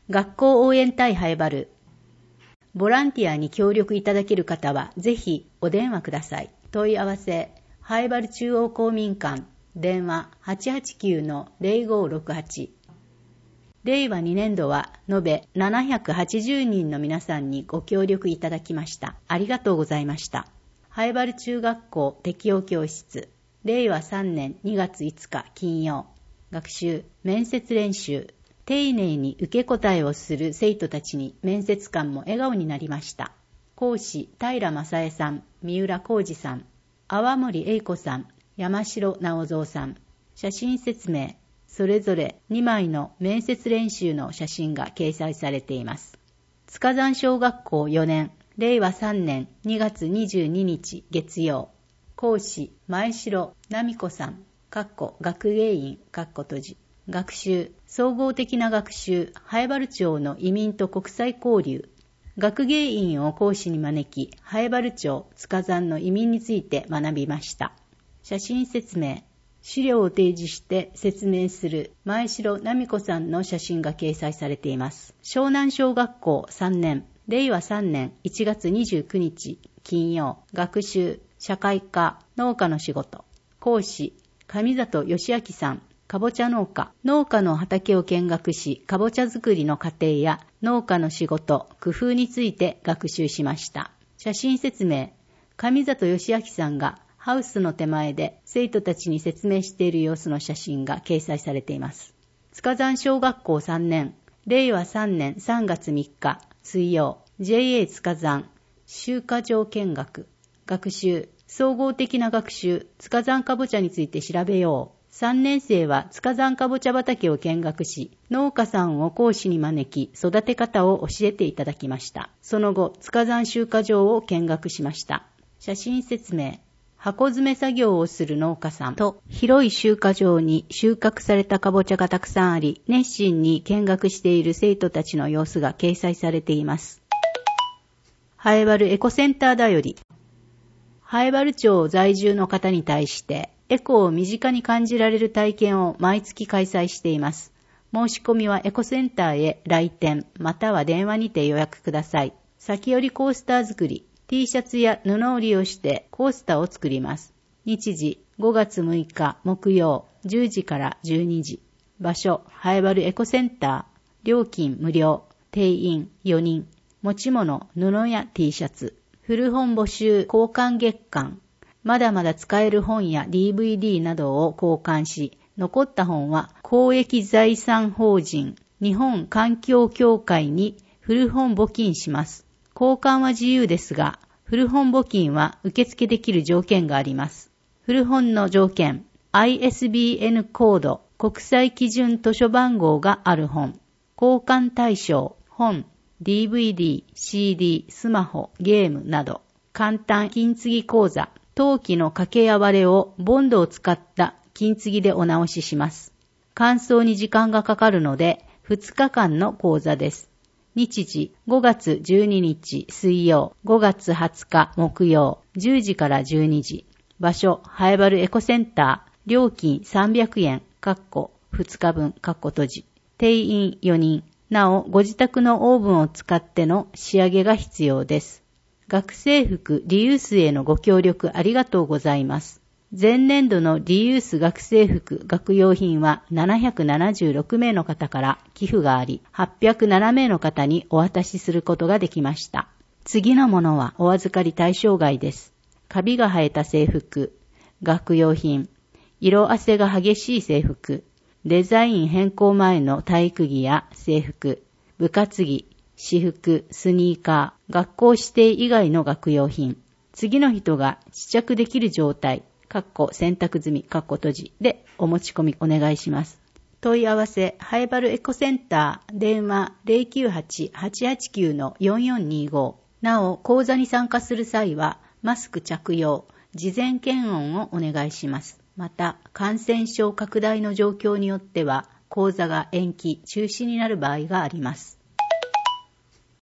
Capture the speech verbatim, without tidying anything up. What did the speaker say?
学校応援隊ハエバル。ボランティアに協力いただける方は、ぜひお電話ください。問い合わせ、ハエバル中央公民館、電話 はちはちきゅうのゼロごろくはち。れいわにねんどは延べななひゃくはちじゅうにんの皆さんにご協力いただきました。ありがとうございました。ハエバル中学校適応教室、れいわさんねんにがついつか金曜。学習、面接練習。丁寧に受け答えをする生徒たちに面接官も笑顔になりました。講師、平正恵さん、三浦浩二さん、淡森英子さん、山城直蔵さん。写真説明、それぞれにまいの面接練習の写真が掲載されています。塚山小学校よねん、れいわさんねんにがつにじゅうににち月曜。講師、前城奈美子さん、かっこ学芸員、かっこ閉じ。学習、総合的な学習、ハエバル町の移民と国際交流。学芸員を講師に招き、ハエバル町、塚山の移民について学びました。写真説明、資料を提示して説明する前城奈美子さんの写真が掲載されています。湘南小学校さんねん、れいわさんねんいちがつにじゅうくにち金曜。学習、社会科、農家の仕事。講師、上里義明さん、かぼちゃ農家。農家の畑を見学し、かぼちゃ作りの過程や農家の仕事、工夫について学習しました。写真説明、上里義明さんがハウスの手前で生徒たちに説明している様子の写真が掲載されています。塚山小学校さんねん、れいわさんねんさんがつみっか水曜。ジェイエー 塚山集荷場見学。学習、総合的な学習、塚山かぼちゃについて調べよう。さんねんせいは塚山かぼちゃ畑を見学し、農家さんを講師に招き、育て方を教えていただきました。その後、塚山集荷場を見学しました。写真説明、箱詰め作業をする農家さんと、広い集荷場に収穫されたかぼちゃがたくさんあり、熱心に見学している生徒たちの様子が掲載されています。ハエバルエコセンターだより、ハエバル町在住の方に対して、エコを身近に感じられる体験を毎月開催しています。申し込みはエコセンターへ来店または電話にて予約ください。先よりコースター作り、T シャツや布を利用してコースターを作ります。日時ごがつむいか木曜じゅうじからじゅうにじ。場所ハエバルエコセンター。料金無料。定員よにん。持ち物布や T シャツ。古本募集交換月間。まだまだ使える本や ディーブイディー などを交換し、残った本は公益財産法人日本環境協会に古本募金します。交換は自由ですが、古本募金は受付できる条件があります。古本の条件、アイエスビーエヌ コード、国際基準図書番号がある本。交換対象、本、ディーブイディー、シーディー、スマホ、ゲームなど。簡単金継ぎ講座。当期の掛け合われをボンドを使った金継ぎでお直しします。完走に時間がかかるのでふつかかんの講座です。日時ごがつじゅうににち水曜、ごがつはつか木曜、じゅうじからじゅうにじ。場所ハエバルエコセンター。料金さんびゃくえん、かっこふつかぶん、かっこ閉じ。定員よにん。なおご自宅のオーブンを使っての仕上げが必要です。学生服リユースへのご協力ありがとうございます。前年度のリユース学生服学用品はななひゃくななじゅうろくめいの方から寄付があり、はっぴゃくななめいの方にお渡しすることができました。次のものはお預かり対象外です。カビが生えた制服、学用品、色あせが激しい制服、デザイン変更前の体育着や制服、部活着、私服、スニーカー、学校指定以外の学用品。次の人が試着できる状態、かっこ洗濯済み、かっこ閉じでお持ち込みお願いします。問い合わせ、ハエバルエコセンター、電話 ゼロきゅうはち はちはちきゅう よんよんにご。なお、講座に参加する際は、マスク着用、事前検温をお願いします。また、感染症拡大の状況によっては、講座が延期、中止になる場合があります。